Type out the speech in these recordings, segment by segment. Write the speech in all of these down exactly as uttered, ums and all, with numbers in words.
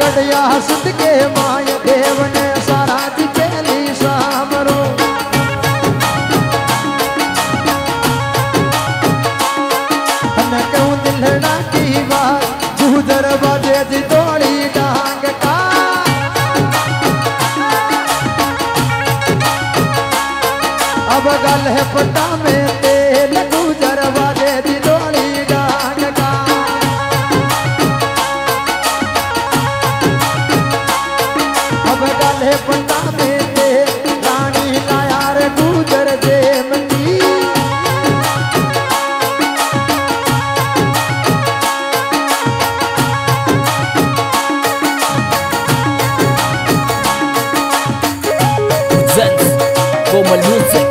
गड़िया सुत के माय देव ने सारा दिखेली सामरो तने कहूं दिलड़ा की बात तू दरवाजे दी तोड़ी डांग का अब गल है पता में तेल तू दरवाजे दी तोड़ी डांग का अब गल है पता में तेल रानी लाया रे गुजर दे मती Como el music.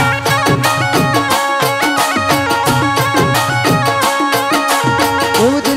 Who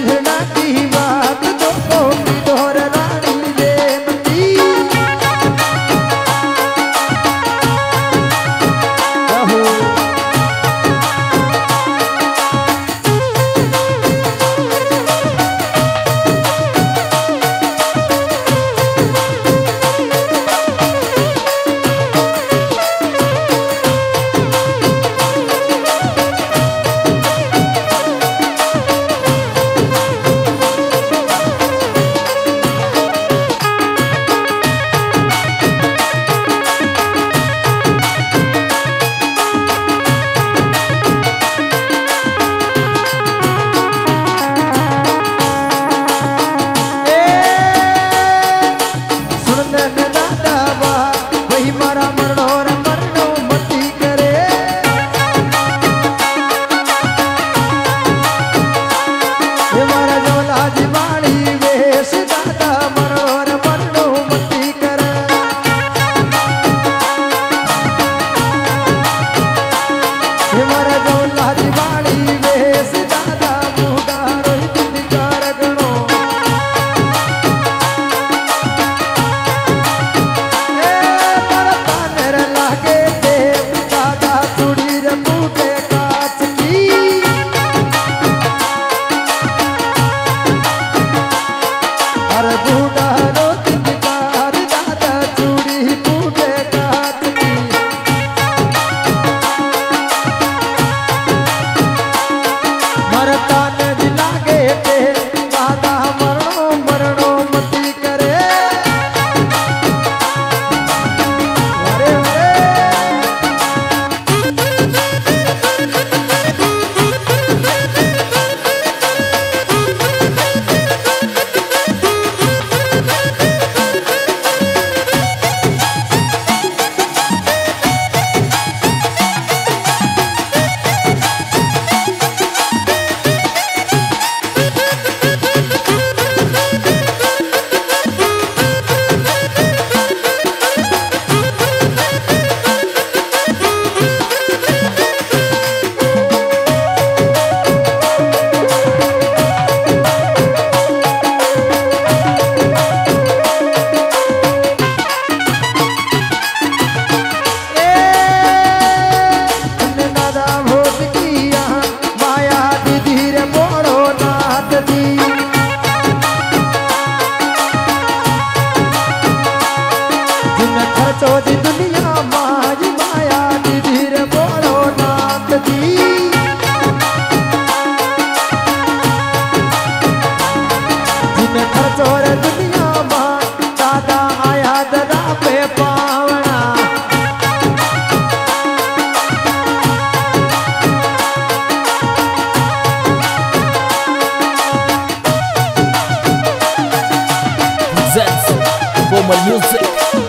कोमल म्यूजिक।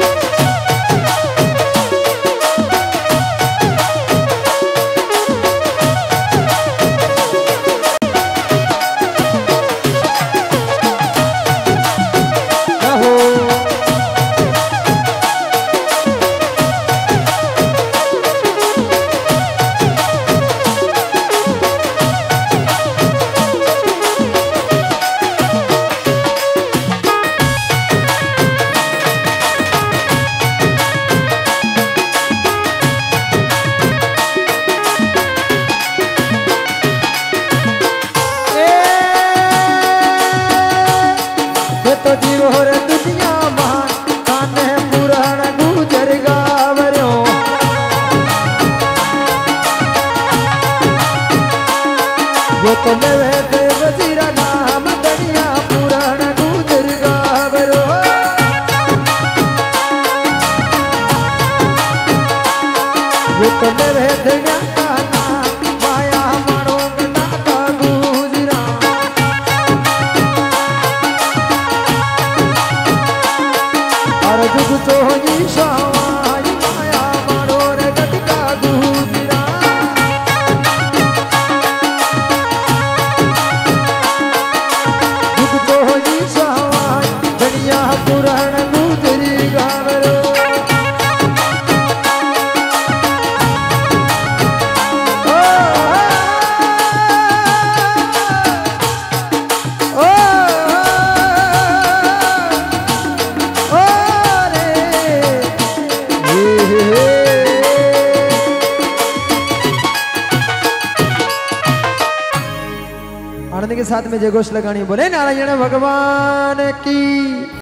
तो जीव हो रे दुनिया महान काने पुराण गुजर गावरो वो तो मेरे दे वजीरा नाम दुनिया पुराण गुजर गावरो वो तो मेरे दुनिया का नाम माया मानो गना का गुजरा जुग तो ईशावाई माया मारो रे गटका गुजरा जुग तो ईशावाई दुनिया पुराण गुजरी गावरो ओ आनंद के साथ में जय घोष लगानी बोले नारायण भगवान की।